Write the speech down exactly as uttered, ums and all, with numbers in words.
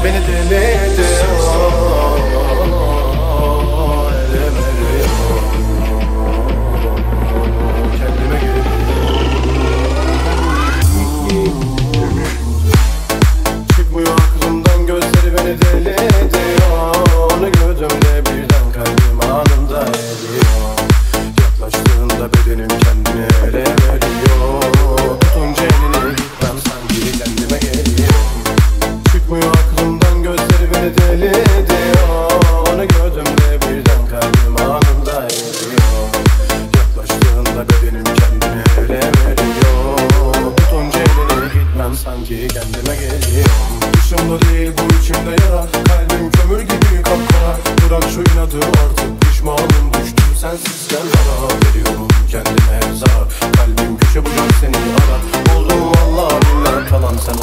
beni deli ediyor. Elim eriyor, kendime geliyorum. Çıkmıyor aklımdan, gözleri beni deli ediyor. Onu gördüğümde birden kalbim anında eriyor. Yaklaştığında bedenim kendini ele veriyor. Tutunca elini gitmem sanki kendime geliyorum. Çıkmıyor aklımdan, gözleri beni deli ediyor. Onu gördüğümde birden kalbim anında eriyor. Yaklaştığında bedenim kendini ele veriyor. Tutunca elini gitmem sanki kendime geliyorum. Dışımda değil bu içimde yara, kalbim kömür gibi kapkara. Bırak şu inadı artık, pişmanım düştüm sensizken bana. Veriyorum kendime hep zarar, kalbim köşe bucak seni arar. Buldum valla billahi kalan sen